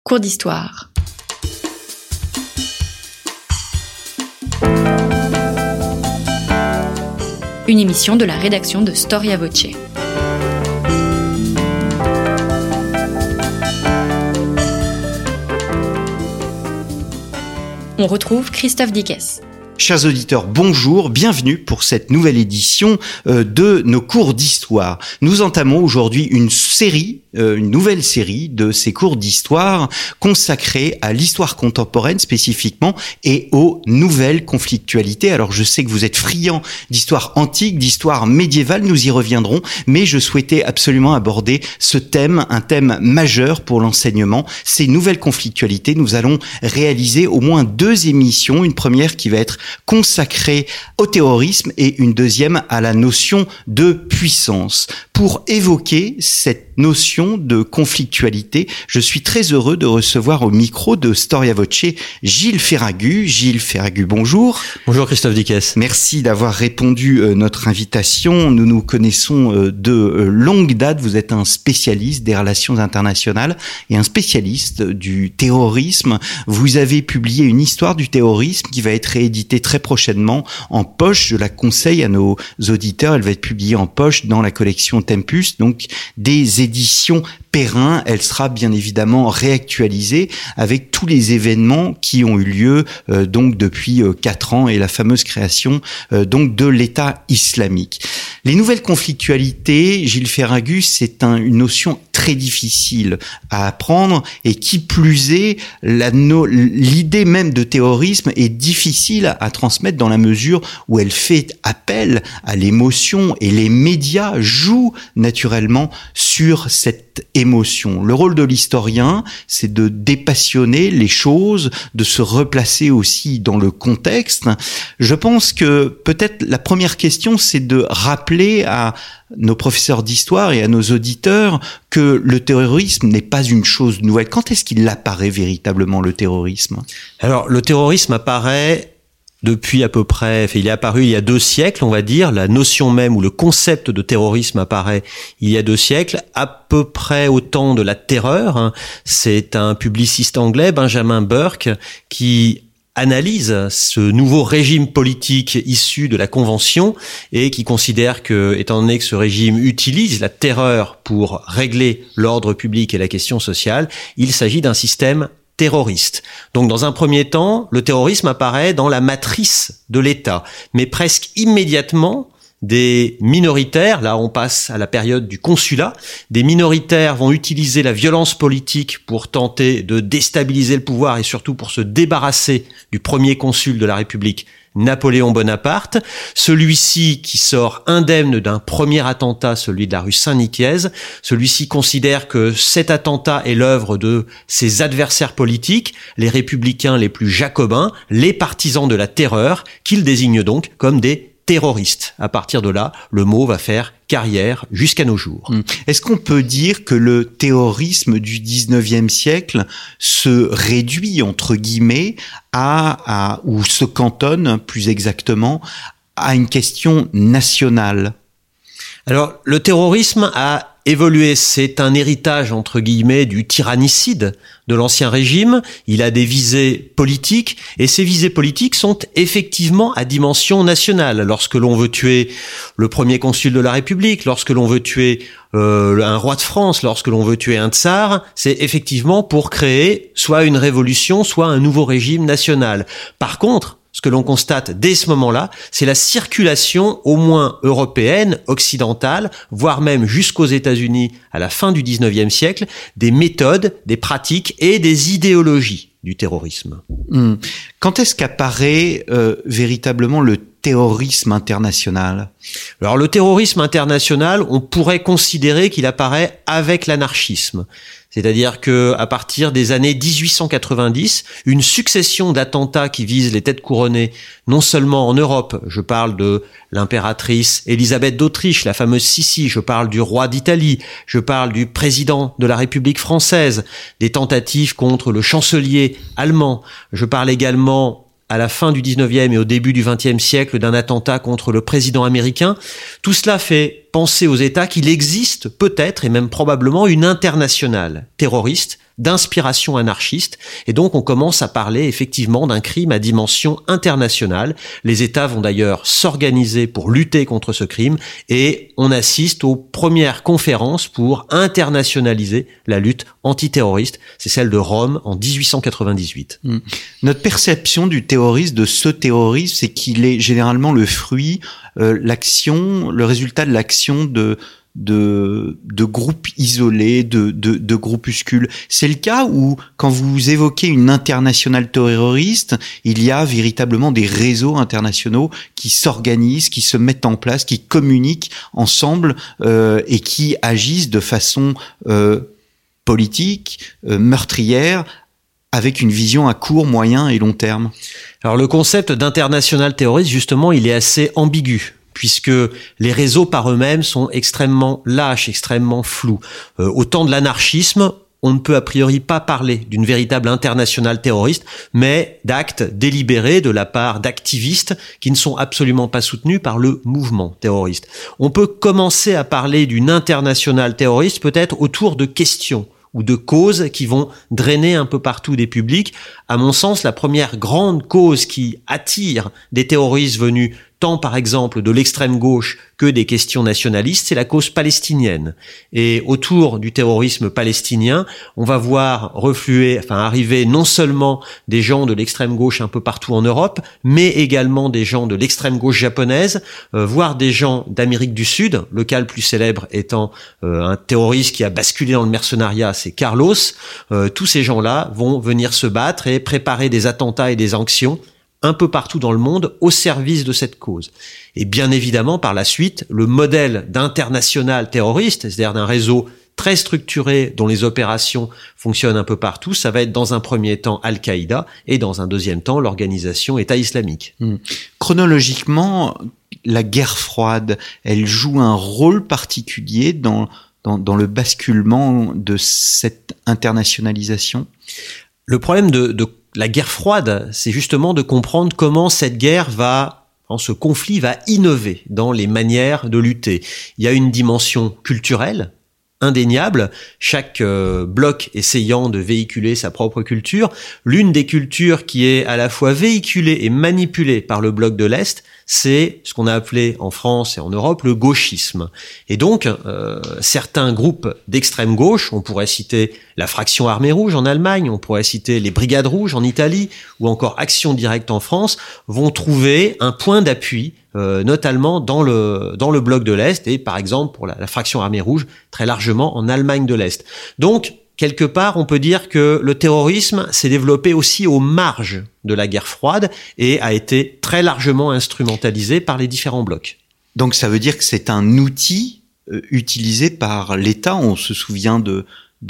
Cours d'histoire. Une émission de la rédaction de Storia Voce. On retrouve Christophe Dickès. Chers auditeurs, bonjour, bienvenue pour cette nouvelle édition de nos cours d'histoire. Nous entamons aujourd'hui une nouvelle série de ces cours d'histoire consacrés à l'histoire contemporaine spécifiquement et aux nouvelles conflictualités. Alors je sais que vous êtes friands d'histoire antique, d'histoire médiévale, nous y reviendrons, mais je souhaitais absolument aborder ce thème, un thème majeur pour l'enseignement, ces nouvelles conflictualités. Nous allons réaliser au moins 2 émissions, une première qui va être consacrée au terrorisme et une deuxième à la notion de puissance. Pour évoquer cette notion de conflictualité, je suis très heureux de recevoir au micro de Storia Voce Gilles Ferragut. Gilles Ferragut, bonjour. Bonjour Christophe Dickès. Merci d'avoir répondu à notre invitation. Nous nous connaissons de longue date. Vous êtes un spécialiste des relations internationales et un spécialiste du terrorisme. Vous avez publié une histoire du terrorisme qui va être rééditée très prochainement en poche. Je la conseille à nos auditeurs. Elle va être publiée en poche dans la collection Tempus, donc des éditions Perrin. Elle sera bien évidemment réactualisée avec tous les événements qui ont eu lieu donc depuis 4 ans et la fameuse création donc de l'État islamique. Les nouvelles conflictualités, Gilles Ferragut, c'est une notion très difficile à apprendre et qui plus est, l'idée même de terrorisme est difficile à transmettre dans la mesure où elle fait appel à l'émotion et les médias jouent naturellement sur cette émotion. Le rôle de l'historien, c'est de dépassionner les choses, de se replacer aussi dans le contexte. Je pense que peut-être la première question, c'est de rappeler à nos professeurs d'histoire et à nos auditeurs que le terrorisme n'est pas une chose nouvelle. Quand est-ce qu'il apparaît véritablement, le terrorisme ? Alors, le terrorisme apparaît depuis à peu près, il est apparu il y a 2 siècles, on va dire. La notion même ou le concept de terrorisme apparaît il y a 2 siècles, à peu près au temps de la terreur. C'est un publiciste anglais, Benjamin Burke, qui analyse ce nouveau régime politique issu de la Convention et qui considère que, étant donné que ce régime utilise la terreur pour régler l'ordre public et la question sociale, il s'agit d'un système terroriste. Donc, dans un premier temps, le terrorisme apparaît dans la matrice de l'État, mais presque immédiatement, des minoritaires, là on passe à la période du consulat, des minoritaires vont utiliser la violence politique pour tenter de déstabiliser le pouvoir et surtout pour se débarrasser du premier consul de la République, Napoléon Bonaparte, celui-ci qui sort indemne d'un premier attentat, celui de la rue Saint-Nicaise. Celui-ci considère que cet attentat est l'œuvre de ses adversaires politiques, les républicains les plus jacobins, les partisans de la terreur, qu'il désigne donc comme des terroristes. À partir de là, le mot va faire carrière jusqu'à nos jours. Est-ce qu'on peut dire que le terrorisme du 19e siècle se réduit, entre guillemets, ou se cantonne, plus exactement, à une question nationale ? Alors, le terrorisme a évolué. C'est un héritage, entre guillemets, du tyrannicide de l'ancien régime. Il a des visées politiques et ces visées politiques sont effectivement à dimension nationale. Lorsque l'on veut tuer le premier consul de la République, lorsque l'on veut tuer un roi de France, lorsque l'on veut tuer un tsar, c'est effectivement pour créer soit une révolution, soit un nouveau régime national. Par contre, ce que l'on constate dès ce moment-là, c'est la circulation au moins européenne, occidentale, voire même jusqu'aux États-Unis à la fin du 19e siècle, des méthodes, des pratiques et des idéologies du terrorisme. Quand est-ce qu'apparaît véritablement le terrorisme international ? Alors le terrorisme international, on pourrait considérer qu'il apparaît avec l'anarchisme. C'est-à-dire que à partir des années 1890, une succession d'attentats qui visent les têtes couronnées, non seulement en Europe, je parle de l'impératrice Élisabeth d'Autriche, la fameuse Sissi, je parle du roi d'Italie, je parle du président de la République française, des tentatives contre le chancelier allemand, je parle également à la fin du 19e et au début du 20e siècle d'un attentat contre le président américain. Tout cela fait penser aux États qu'il existe peut-être et même probablement une internationale terroriste d'inspiration anarchiste, et donc on commence à parler effectivement d'un crime à dimension internationale. Les États vont d'ailleurs s'organiser pour lutter contre ce crime, et on assiste aux premières conférences pour internationaliser la lutte antiterroriste. C'est celle de Rome en 1898. Notre perception du terrorisme, de ce terrorisme, c'est qu'il est généralement le fruit, le résultat de l'action de groupes isolés, de groupuscules. C'est le cas où, quand vous évoquez une internationale terroriste, il y a véritablement des réseaux internationaux qui s'organisent, qui se mettent en place, qui communiquent ensemble et qui agissent de façon politique, meurtrière, avec une vision à court, moyen et long terme. Alors le concept d'international terroriste, justement, il est assez ambigu, puisque les réseaux par eux-mêmes sont extrêmement lâches, extrêmement flous. Au temps de l'anarchisme, on ne peut a priori pas parler d'une véritable internationale terroriste, mais d'actes délibérés de la part d'activistes qui ne sont absolument pas soutenus par le mouvement terroriste. On peut commencer à parler d'une internationale terroriste peut-être autour de questions ou de causes qui vont drainer un peu partout des publics. À mon sens, la première grande cause qui attire des terroristes venus tant par exemple de l'extrême gauche que des questions nationalistes, c'est la cause palestinienne. Et autour du terrorisme palestinien, on va voir arriver non seulement des gens de l'extrême gauche un peu partout en Europe, mais également des gens de l'extrême gauche japonaise, voire des gens d'Amérique du Sud, le cas le plus célèbre étant un terroriste qui a basculé dans le mercenariat, c'est Carlos. Tous ces gens-là vont venir se battre et préparer des attentats et des sanctions un peu partout dans le monde au service de cette cause. Et bien évidemment, par la suite, le modèle d'international terroriste, c'est-à-dire d'un réseau très structuré dont les opérations fonctionnent un peu partout, ça va être dans un premier temps Al-Qaïda et dans un deuxième temps l'organisation État islamique. Chronologiquement, la guerre froide, elle joue un rôle particulier dans le basculement de cette internationalisation. Le problème de la guerre froide, c'est justement de comprendre comment ce conflit va innover dans les manières de lutter. Il y a une dimension culturelle, indéniable, chaque bloc essayant de véhiculer sa propre culture. L'une des cultures qui est à la fois véhiculée et manipulée par le bloc de l'Est, c'est ce qu'on a appelé en France et en Europe le gauchisme. Et donc, certains groupes d'extrême gauche, on pourrait citer la Fraction Armée Rouge en Allemagne, on pourrait citer les Brigades Rouges en Italie, ou encore Action Directe en France, vont trouver un point d'appui notamment dans le bloc de l'Est et par exemple pour la Fraction Armée Rouge très largement en Allemagne de l'Est. Donc, quelque part, on peut dire que le terrorisme s'est développé aussi aux marges de la guerre froide et a été très largement instrumentalisé par les différents blocs. Donc ça veut dire que c'est un outil utilisé par l'État. On se souvient de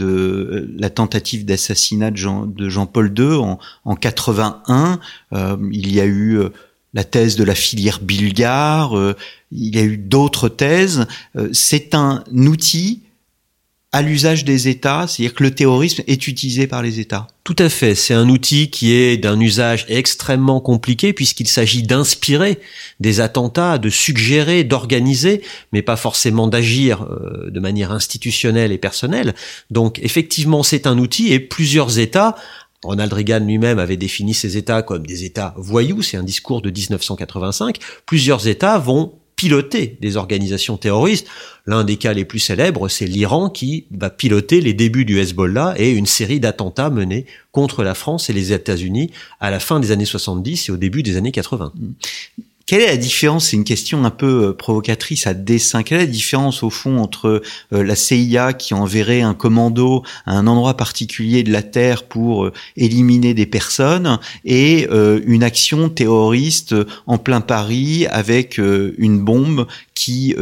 la tentative d'assassinat de Jean-Paul II en 81. Il y a eu la thèse de la filière bulgare. Il y a eu d'autres thèses. C'est un outil à l'usage des États, c'est-à-dire que le terrorisme est utilisé par les États. Tout à fait, c'est un outil qui est d'un usage extrêmement compliqué puisqu'il s'agit d'inspirer des attentats, de suggérer, d'organiser, mais pas forcément d'agir de manière institutionnelle et personnelle. Donc effectivement, c'est un outil et plusieurs États, Ronald Reagan lui-même avait défini ces États comme des États voyous, c'est un discours de 1985, plusieurs États vont piloter des organisations terroristes. L'un des cas les plus célèbres, c'est l'Iran qui va piloter les débuts du Hezbollah et une série d'attentats menés contre la France et les États-Unis à la fin des années 70 et au début des années 80. Quelle est la différence, c'est une question un peu provocatrice à dessein, quelle est la différence au fond entre la CIA qui enverrait un commando à un endroit particulier de la Terre pour éliminer des personnes et une action terroriste en plein Paris avec une bombe qui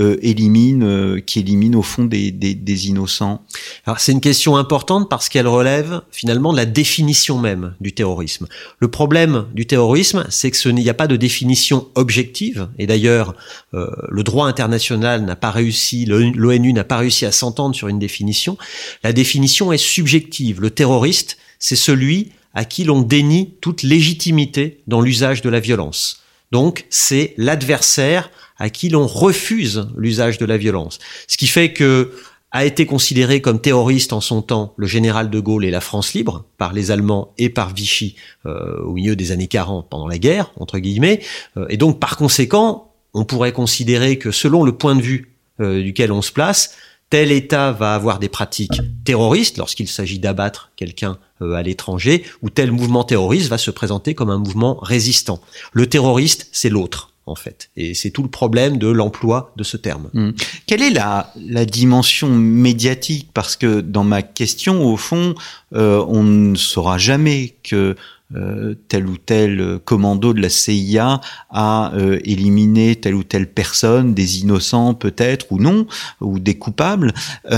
élimine au fond des innocents? Alors c'est une question importante parce qu'elle relève finalement de la définition même du terrorisme. Le problème du terrorisme, c'est que n'y a pas de définition objective, et d'ailleurs le droit international n'a pas réussi, l'ONU n'a pas réussi à s'entendre sur une définition. La définition est subjective. Le terroriste, c'est celui à qui l'on dénie toute légitimité dans l'usage de la violence. Donc c'est l'adversaire à qui l'on refuse l'usage de la violence. Ce qui fait que a été considéré comme terroriste en son temps le général de Gaulle et la France libre par les Allemands et par Vichy au milieu des années 40 pendant la guerre, entre guillemets. Et donc, par conséquent, on pourrait considérer que selon le point de vue duquel on se place, tel État va avoir des pratiques terroristes lorsqu'il s'agit d'abattre quelqu'un à l'étranger, ou tel mouvement terroriste va se présenter comme un mouvement résistant. Le terroriste, c'est l'autre, en fait. Et c'est tout le problème de l'emploi de ce terme. Quelle est la dimension médiatique? Parce que dans ma question, au fond, on ne saura jamais que tel ou tel commando de la CIA a éliminé telle ou telle personne, des innocents peut-être ou non, ou des coupables.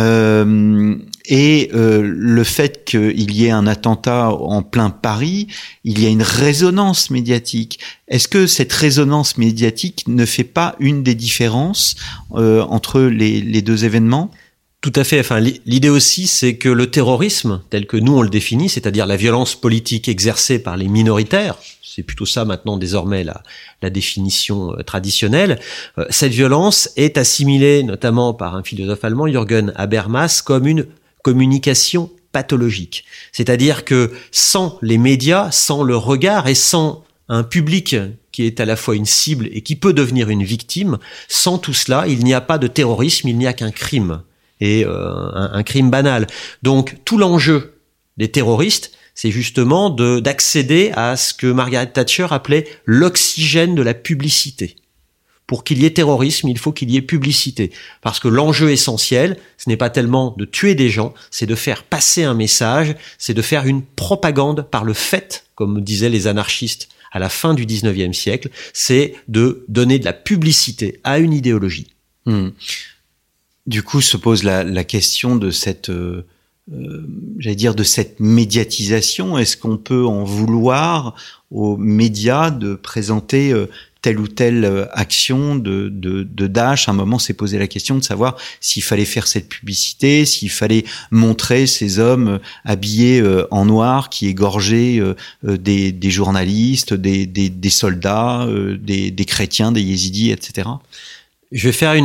Et le fait qu'il y ait un attentat en plein Paris, il y a une résonance médiatique. Est-ce que cette résonance médiatique ne fait pas une des différences entre les deux événements ? Tout à fait. Enfin, l'idée aussi, c'est que le terrorisme, tel que nous on le définit, c'est-à-dire la violence politique exercée par les minoritaires, c'est plutôt ça maintenant désormais la définition traditionnelle, cette violence est assimilée notamment par un philosophe allemand, Jürgen Habermas, comme une communication pathologique. C'est-à-dire que sans les médias, sans le regard et sans un public qui est à la fois une cible et qui peut devenir une victime, sans tout cela, il n'y a pas de terrorisme, il n'y a qu'un crime. Et un crime banal. Donc tout l'enjeu des terroristes, c'est justement d'accéder à ce que Margaret Thatcher appelait l'oxygène de la publicité. Pour qu'il y ait terrorisme, il faut qu'il y ait publicité. Parce que l'enjeu essentiel, ce n'est pas tellement de tuer des gens, c'est de faire passer un message, c'est de faire une propagande par le fait, comme disaient les anarchistes à la fin du 19e siècle, c'est de donner de la publicité à une idéologie. Du coup, se pose la question de cette, j'allais dire, de cette médiatisation. Est-ce qu'on peut en vouloir aux médias de présenter telle ou telle action de Daesh? À un moment, s'est posé la question de savoir s'il fallait faire cette publicité, s'il fallait montrer ces hommes habillés en noir qui égorgeaient des journalistes, des soldats, des chrétiens, des yézidis, etc. Je vais faire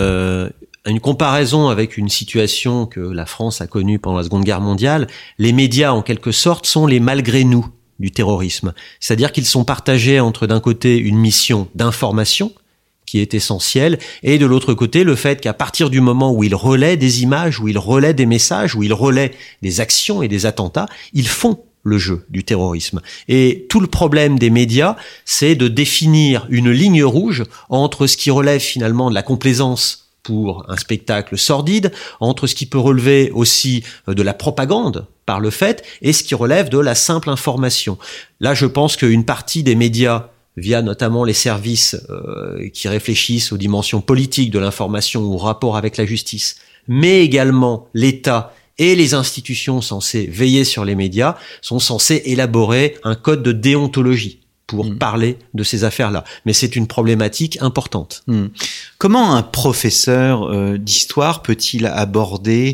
une comparaison avec une situation que la France a connue pendant la Seconde Guerre mondiale. Les médias, en quelque sorte, sont les malgré nous du terrorisme. C'est-à-dire qu'ils sont partagés entre, d'un côté, une mission d'information qui est essentielle, et de l'autre côté, le fait qu'à partir du moment où ils relaient des images, où ils relaient des messages, où ils relaient des actions et des attentats, ils font le jeu du terrorisme. Et tout le problème des médias, c'est de définir une ligne rouge entre ce qui relève finalement de la complaisance pour un spectacle sordide, entre ce qui peut relever aussi de la propagande par le fait, et ce qui relève de la simple information. Là, je pense qu'une partie des médias, via notamment les services qui réfléchissent aux dimensions politiques de l'information ou au rapport avec la justice, mais également l'État et les institutions censées veiller sur les médias, sont censées élaborer un code de déontologie pour parler de ces affaires-là. Mais c'est une problématique importante. Comment un professeur d'histoire peut-il aborder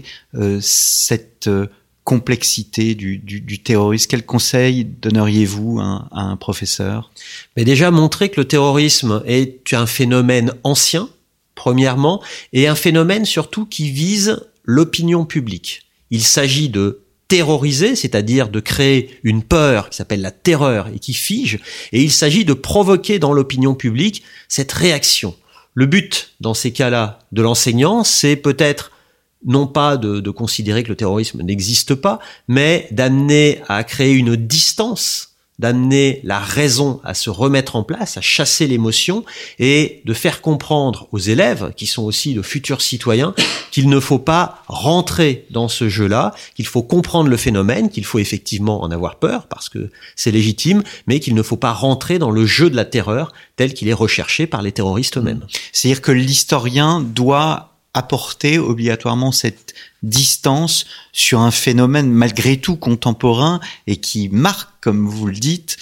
cette complexité du terrorisme? Quel conseil donneriez-vous à un professeur? Mais déjà, montrer que le terrorisme est un phénomène ancien, premièrement, et un phénomène surtout qui vise l'opinion publique. Il s'agit de terroriser, c'est-à-dire de créer une peur qui s'appelle la terreur et qui fige, et il s'agit de provoquer dans l'opinion publique cette réaction. Le but, dans ces cas-là, de l'enseignant, c'est peut-être non pas de considérer que le terrorisme n'existe pas, mais d'amener à créer une distance, d'amener la raison à se remettre en place, à chasser l'émotion, et de faire comprendre aux élèves, qui sont aussi de futurs citoyens, qu'il ne faut pas rentrer dans ce jeu-là, qu'il faut comprendre le phénomène, qu'il faut effectivement en avoir peur, parce que c'est légitime, mais qu'il ne faut pas rentrer dans le jeu de la terreur tel qu'il est recherché par les terroristes eux-mêmes. C'est-à-dire que l'historien doit apporter obligatoirement cette distance sur un phénomène malgré tout contemporain et qui marque, comme vous le dites,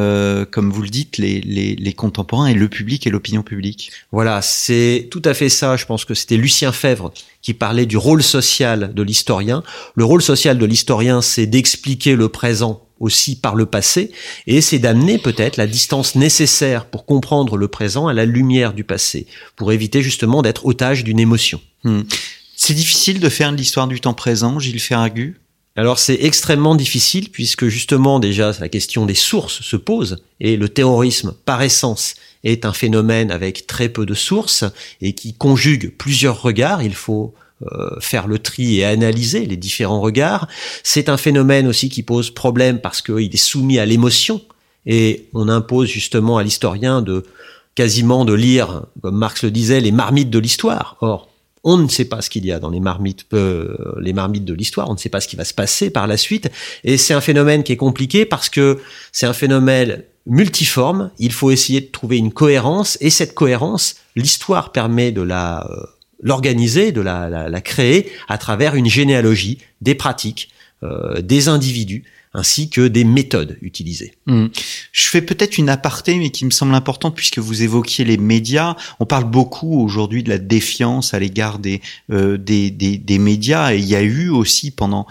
les contemporains et le public et l'opinion publique. Voilà, c'est tout à fait ça. Je pense que c'était Lucien Febvre qui parlait du rôle social de l'historien. Le rôle social de l'historien, c'est d'expliquer le présent aussi par le passé, et c'est d'amener peut-être la distance nécessaire pour comprendre le présent à la lumière du passé, pour éviter justement d'être otage d'une émotion. C'est difficile de faire de l'histoire du temps présent, Gilles Ferragut ? Alors c'est extrêmement difficile puisque justement déjà la question des sources se pose et le terrorisme par essence est un phénomène avec très peu de sources et qui conjugue plusieurs regards. Il faut faire le tri et analyser les différents regards. C'est un phénomène aussi qui pose problème parce qu'il est soumis à l'émotion et on impose justement à l'historien quasiment de lire, comme Marx le disait, les marmites de l'histoire. Or, on ne sait pas ce qu'il y a dans les marmites de l'histoire, on ne sait pas ce qui va se passer par la suite, et c'est un phénomène qui est compliqué parce que c'est un phénomène multiforme, il faut essayer de trouver une cohérence, et cette cohérence, l'histoire permet de l'organiser, de la créer à travers une généalogie, des pratiques, des individus, ainsi que des méthodes utilisées. Je fais peut-être une aparté, mais qui me semble importante puisque vous évoquiez les médias. On parle beaucoup aujourd'hui de la défiance à l'égard des médias, et il y a eu aussi pendant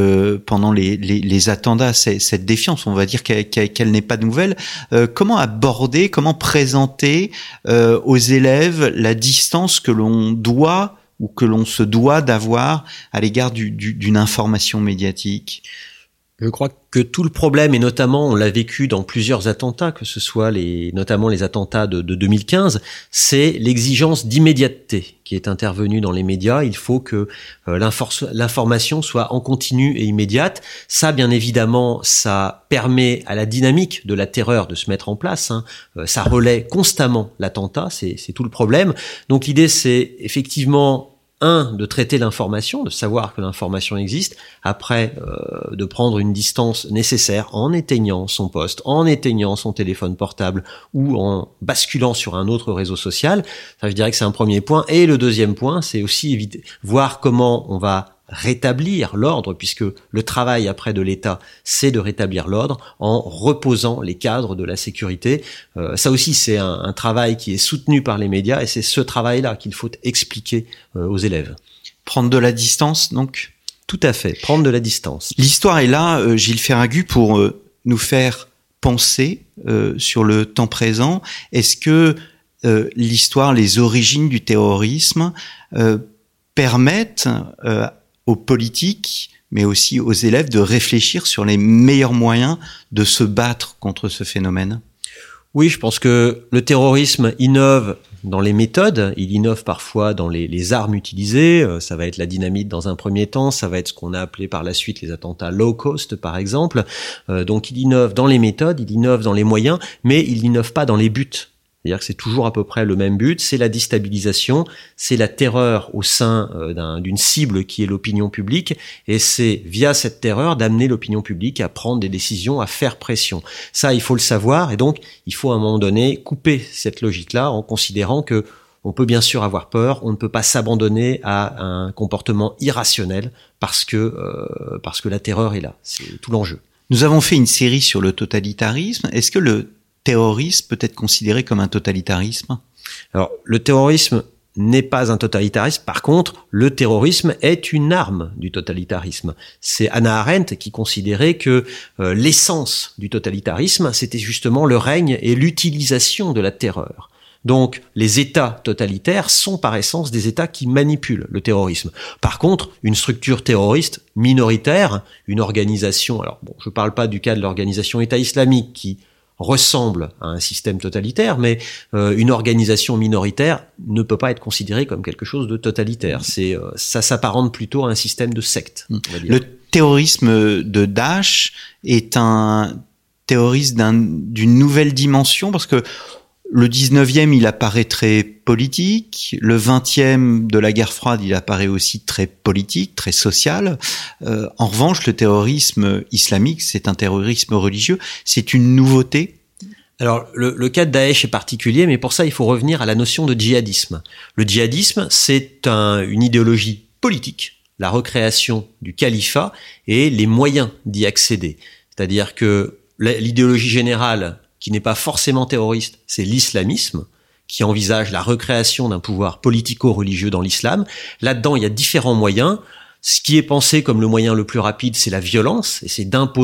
les attentats cette défiance. On va dire qu'elle n'est pas nouvelle. Comment aborder, comment présenter aux élèves la distance que l'on doit ou que l'on se doit d'avoir à l'égard d'une information médiatique ? Je crois que tout le problème, et notamment on l'a vécu dans plusieurs attentats, que ce soit notamment les attentats de 2015, c'est l'exigence d'immédiateté qui est intervenue dans les médias. Il faut que l'information soit en continu et immédiate. Ça, bien évidemment, ça permet à la dynamique de la terreur de se mettre en place. Ça relaie constamment l'attentat, c'est tout le problème. Donc l'idée, c'est effectivement de traiter l'information, de savoir que l'information existe, après de prendre une distance nécessaire en éteignant son poste, en éteignant son téléphone portable ou en basculant sur un autre réseau social. Ça, je dirais que c'est un premier point. Et le deuxième point, c'est aussi voir comment on va rétablir l'ordre, puisque le travail après de l'État, c'est de rétablir l'ordre en reposant les cadres de la sécurité. Ça aussi, c'est un travail qui est soutenu par les médias, et c'est ce travail-là qu'il faut expliquer aux élèves. Prendre de la distance, donc ? Tout à fait, prendre de la distance. L'histoire est là, Gilles Ferragut, pour nous faire penser sur le temps présent. Est-ce que l'histoire, les origines du terrorisme permettent aux politiques, mais aussi aux élèves, de réfléchir sur les meilleurs moyens de se battre contre ce phénomène ? Oui, je pense que le terrorisme innove dans les méthodes, il innove parfois dans les armes utilisées, ça va être la dynamite dans un premier temps, ça va être ce qu'on a appelé par la suite les attentats low cost par exemple, donc il innove dans les méthodes, il innove dans les moyens, mais il n'innove pas dans les buts. C'est-à-dire que c'est toujours à peu près le même but, c'est la déstabilisation, c'est la terreur au sein d'une cible qui est l'opinion publique, et c'est via cette terreur d'amener l'opinion publique à prendre des décisions, à faire pression. Ça, il faut le savoir, et donc il faut à un moment donné couper cette logique-là en considérant que on peut bien sûr avoir peur, on ne peut pas s'abandonner à un comportement irrationnel parce que la terreur est là, c'est tout l'enjeu. Nous avons fait une série sur le totalitarisme. Est-ce que le terrorisme peut être considéré comme un totalitarisme ? Alors, le terrorisme n'est pas un totalitarisme. Par contre, le terrorisme est une arme du totalitarisme. C'est Hannah Arendt qui considérait que l'essence du totalitarisme, c'était justement le règne et l'utilisation de la terreur. Donc, les États totalitaires sont par essence des États qui manipulent le terrorisme. Par contre, une structure terroriste minoritaire, une organisation, alors bon, je ne parle pas du cas de l'organisation État islamique qui ressemble à un système totalitaire, mais une organisation minoritaire ne peut pas être considérée comme quelque chose de totalitaire. Ça s'apparente plutôt à un système de secte. On va dire. Le terrorisme de Daesh est un terrorisme d'une nouvelle dimension, parce que le 19e, il apparaît très politique. Le 20e de la guerre froide, il apparaît aussi très politique, très social. En revanche, le terrorisme islamique, c'est un terrorisme religieux. C'est une nouveauté. Alors, le cas de Daesh est particulier, mais pour ça, il faut revenir à la notion de djihadisme. Le djihadisme, c'est une idéologie politique, la recréation du califat et les moyens d'y accéder. C'est-à-dire que l'idéologie générale, qui n'est pas forcément terroriste, c'est l'islamisme, qui envisage la recréation d'un pouvoir politico-religieux dans l'islam. Là-dedans, il y a différents moyens. Ce qui est pensé comme le moyen le plus rapide, c'est la violence, et c'est d'imposer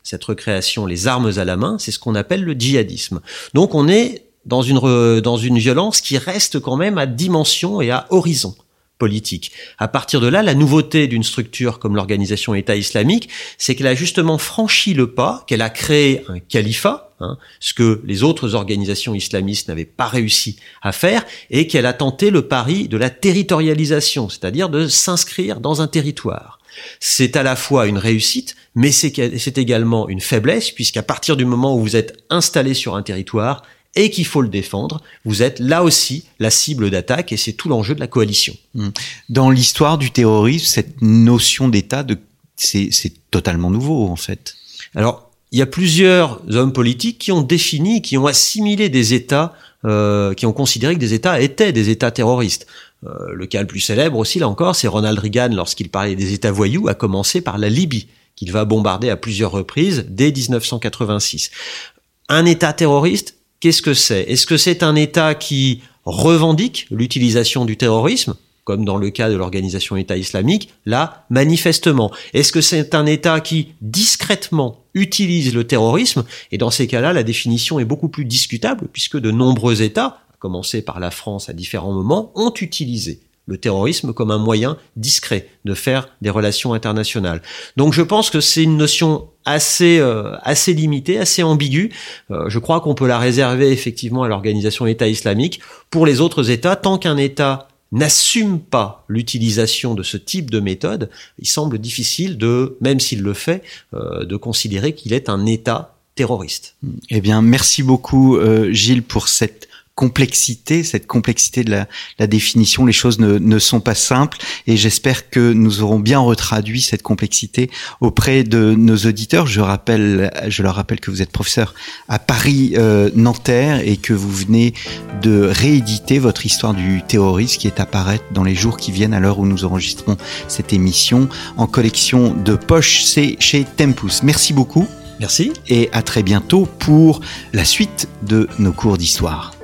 cette recréation les armes à la main, c'est ce qu'on appelle le djihadisme. Donc on est dans une violence qui reste quand même à dimension et à horizon politique. À partir de là, la nouveauté d'une structure comme l'organisation État islamique, c'est qu'elle a justement franchi le pas, qu'elle a créé un califat, ce que les autres organisations islamistes n'avaient pas réussi à faire, et qu'elle a tenté le pari de la territorialisation, c'est-à-dire de s'inscrire dans un territoire. C'est à la fois une réussite, mais c'est également une faiblesse, puisqu'à partir du moment où vous êtes installé sur un territoire, et qu'il faut le défendre, vous êtes là aussi la cible d'attaque et c'est tout l'enjeu de la coalition. Dans l'histoire du terrorisme, cette notion d'État, c'est totalement nouveau en fait. Alors, il y a plusieurs hommes politiques qui ont défini, qui ont assimilé des États, qui ont considéré que des États étaient des États terroristes. Le cas le plus célèbre aussi, là encore, c'est Ronald Reagan lorsqu'il parlait des États voyous, à commencer par la Libye, qu'il va bombarder à plusieurs reprises dès 1986. Un État terroriste, qu'est-ce que c'est ? Est-ce que c'est un État qui revendique l'utilisation du terrorisme, comme dans le cas de l'organisation État islamique ? Là, manifestement. Est-ce que c'est un État qui, discrètement, utilise le terrorisme ? Et dans ces cas-là, la définition est beaucoup plus discutable, puisque de nombreux États, à commencer par la France à différents moments, ont utilisé le terrorisme comme un moyen discret de faire des relations internationales. Donc je pense que c'est une notion assez limitée, assez ambiguë. Je crois qu'on peut la réserver effectivement à l'organisation État islamique. Pour les autres États, tant qu'un État n'assume pas l'utilisation de ce type de méthode, il semble difficile même s'il le fait, de considérer qu'il est un État terroriste. Eh bien, merci beaucoup Gilles pour cette complexité de la définition. Les choses ne sont pas simples et j'espère que nous aurons bien retraduit cette complexité auprès de nos auditeurs. Je leur rappelle que vous êtes professeur à Paris Nanterre et que vous venez de rééditer votre histoire du terrorisme qui est à paraître dans les jours qui viennent à l'heure où nous enregistrons cette émission en collection de poche. C'est chez Tempus. Merci beaucoup. Merci. Et à très bientôt pour la suite de nos cours d'histoire.